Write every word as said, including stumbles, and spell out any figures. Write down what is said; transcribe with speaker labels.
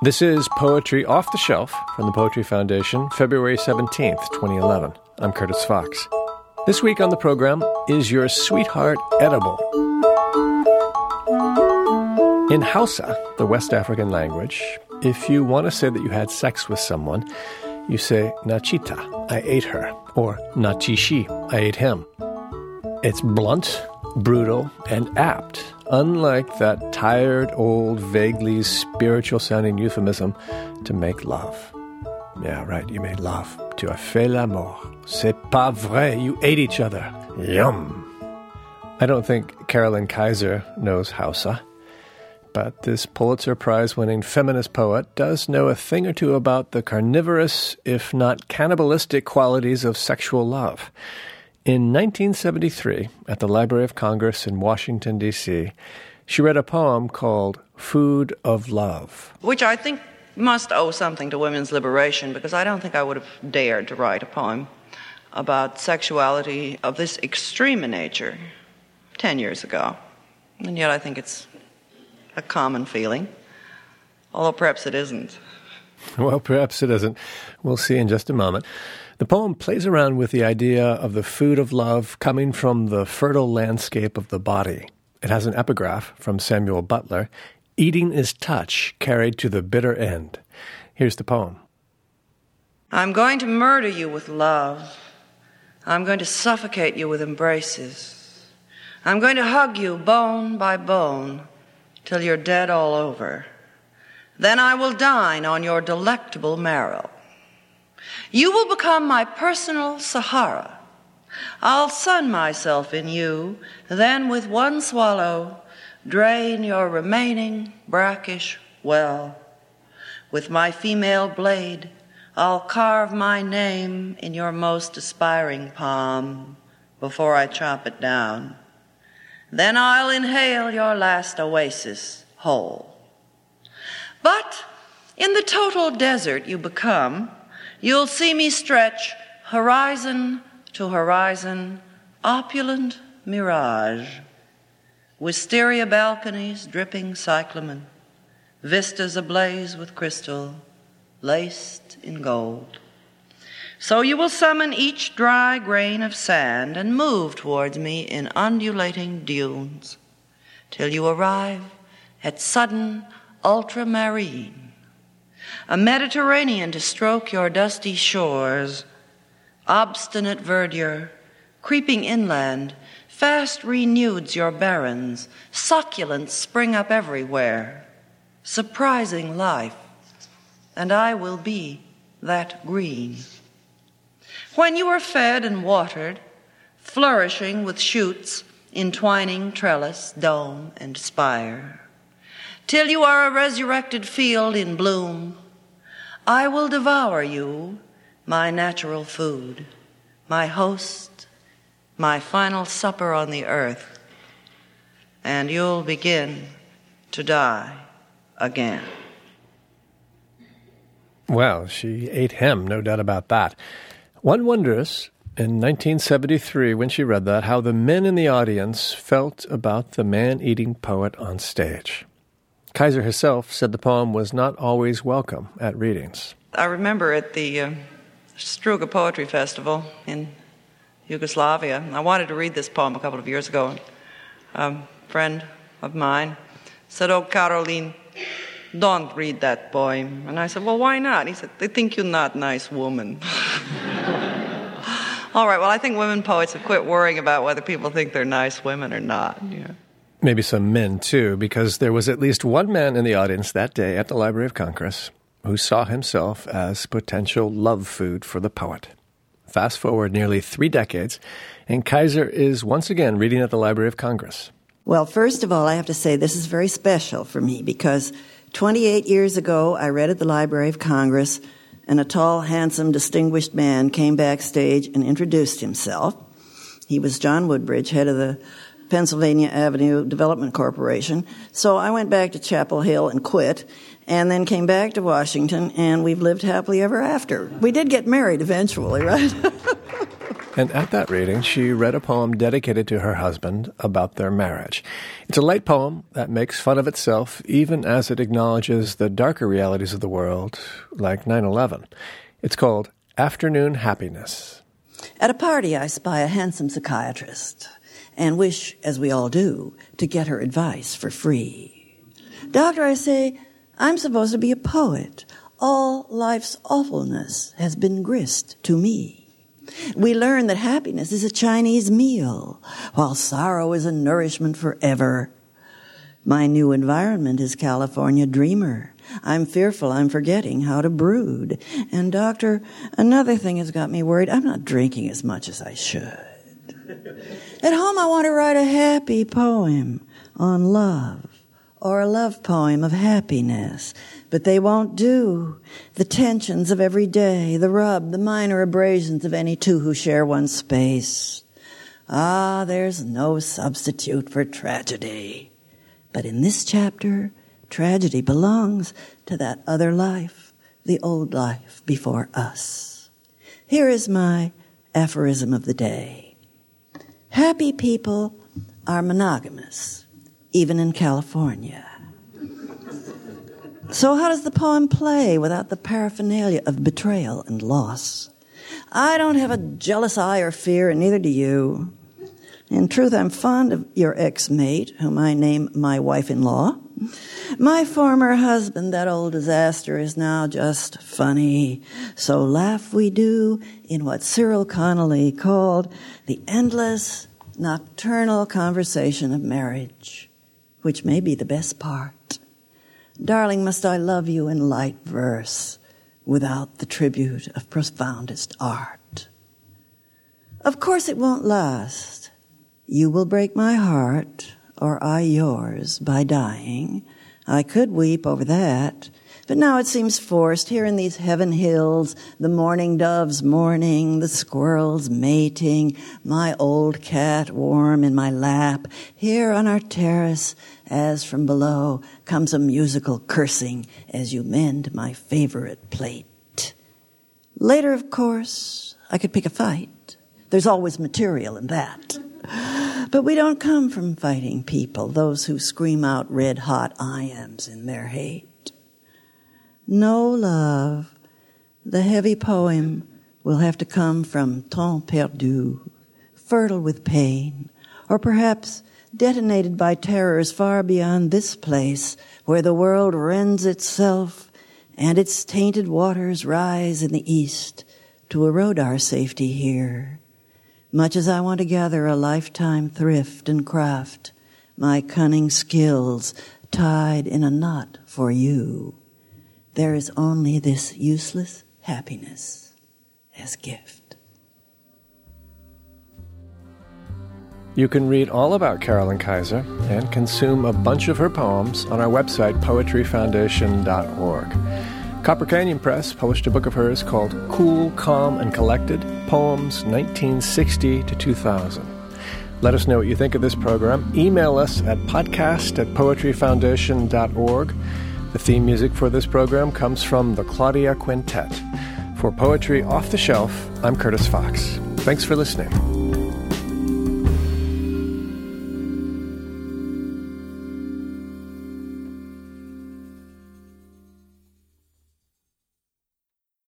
Speaker 1: This is Poetry Off the Shelf from the Poetry Foundation, February seventeenth, twenty eleven. I'm Curtis Fox. This week on the program, is your sweetheart edible? In Hausa, the West African language, if you want to say that you had sex with someone, you say, Nachita, I ate her, or Nachishi, I ate him. It's blunt, brutal, and apt, unlike that tired, old, vaguely spiritual-sounding euphemism to make love. Yeah, right, you made love. Tu as fait l'amour. C'est pas vrai, you ate each other. Yum. I don't think Carolyn Kaiser knows Hausa, but this Pulitzer Prize-winning feminist poet does know a thing or two about the carnivorous, if not cannibalistic, qualities of sexual love. In nineteen seventy-three, at the Library of Congress in Washington, D C, she read a poem called Food of Love.
Speaker 2: Which I think must owe something to women's liberation, because I don't think I would have dared to write a poem about sexuality of this extreme in nature ten years ago. And yet I think it's a common feeling, although perhaps it isn't.
Speaker 1: Well, perhaps it isn't. We'll see in just a moment. The poem plays around with the idea of the food of love coming from the fertile landscape of the body. It has an epigraph from Samuel Butler, "Eating is touch carried to the bitter end." Here's the poem.
Speaker 2: I'm going to murder you with love. I'm going to suffocate you with embraces. I'm going to hug you bone by bone till you're dead all over. Then I will dine on your delectable marrow. You will become my personal Sahara. I'll sun myself in you, then with one swallow, drain your remaining brackish well. With my female blade, I'll carve my name in your most aspiring palm before I chop it down. Then I'll inhale your last oasis whole. But in the total desert you become, you'll see me stretch horizon to horizon, opulent mirage, wisteria balconies dripping cyclamen, vistas ablaze with crystal, laced in gold. So you will summon each dry grain of sand and move towards me in undulating dunes, till you arrive at sudden ultramarine, a Mediterranean to stroke your dusty shores, obstinate verdure, creeping inland, fast renudes your barrens, succulents spring up everywhere, surprising life, and I will be that green. When you are fed and watered, flourishing with shoots, entwining trellis, dome, and spire, till you are a resurrected field in bloom, I will devour you, my natural food, my host, my final supper on the earth, and you'll begin to die again.
Speaker 1: Well, she ate him, no doubt about that. One wonders, in nineteen seventy-three, when she read that, how the men in the audience felt about the man-eating poet on stage. Kaiser herself said the poem was not always welcome at readings.
Speaker 2: I remember at the uh, Struga Poetry Festival in Yugoslavia, I wanted to read this poem a couple of years ago. A friend of mine said, "Oh, Caroline, don't read that poem." And I said, "Well, why not?" He said, "They think you're not a nice woman." All right, well, I think women poets have quit worrying about whether people think they're nice women or not. Yeah.
Speaker 1: Maybe some men, too, because there was at least one man in the audience that day at the Library of Congress who saw himself as potential love food for the poet. Fast forward nearly three decades, and Kaiser is once again reading at the Library of Congress.
Speaker 3: Well, first of all, I have to say this is very special for me because twenty-eight years ago, I read at the Library of Congress, and a tall, handsome, distinguished man came backstage and introduced himself. He was John Woodbridge, head of the Pennsylvania Avenue Development Corporation. So I went back to Chapel Hill and quit, and then came back to Washington, and we've lived happily ever after. We did get married eventually, right?
Speaker 1: And at that reading, she read a poem dedicated to her husband about their marriage. It's a light poem that makes fun of itself, even as it acknowledges the darker realities of the world, like nine eleven. It's called Afternoon Happiness.
Speaker 3: At a party, I spy a handsome psychiatrist and wish, as we all do, to get her advice for free. Doctor, I say, I'm supposed to be a poet. All life's awfulness has been grist to me. We learn that happiness is a Chinese meal, while sorrow is a nourishment forever. My new environment is California dreamer. I'm fearful I'm forgetting how to brood. And doctor, another thing has got me worried. I'm not drinking as much as I should. At home, I want to write a happy poem on love, or a love poem of happiness. But they won't do. The tensions of every day, the rub, the minor abrasions of any two who share one space. Ah, there's no substitute for tragedy. But in this chapter, tragedy belongs to that other life, the old life before us. Here is my aphorism of the day. Happy people are monogamous, even in California. So how does the poem play without the paraphernalia of betrayal and loss? I don't have a jealous eye or fear, and neither do you. In truth, I'm fond of your ex-mate, whom I name my wife-in-law. My former husband, that old disaster, is now just funny. So laugh we do in what Cyril Connolly called the endless, nocturnal conversation of marriage, which may be the best part. Darling, must I love you in light verse without the tribute of profoundest art. Of course it won't last. You will break my heart, or I yours, by dying. I could weep over that, but now it seems forced. Here in these heaven hills, the mourning doves mourning, the squirrels mating, my old cat warm in my lap. Here on our terrace, as from below, comes a musical cursing as you mend my favorite plate. Later, of course, I could pick a fight. There's always material in that. But we don't come from fighting people, those who scream out red-hot I ams in their hate. No, love, the heavy poem will have to come from temps perdu, fertile with pain, or perhaps detonated by terrors far beyond this place, where the world rends itself and its tainted waters rise in the east to erode our safety here. Much as I want to gather a lifetime thrift and craft, my cunning skills tied in a knot for you, there is only this useless happiness as gift.
Speaker 1: You can read all about Carolyn Kaiser and consume a bunch of her poems on our website, poetry foundation dot org. Copper Canyon Press published a book of hers called Cool, Calm, and Collected, Poems nineteen sixty to two thousand. Let us know what you think of this program. Email us at podcast at poetry foundation dot org. The theme music for this program comes from the Claudia Quintet. For Poetry Off the Shelf, I'm Curtis Fox. Thanks for listening.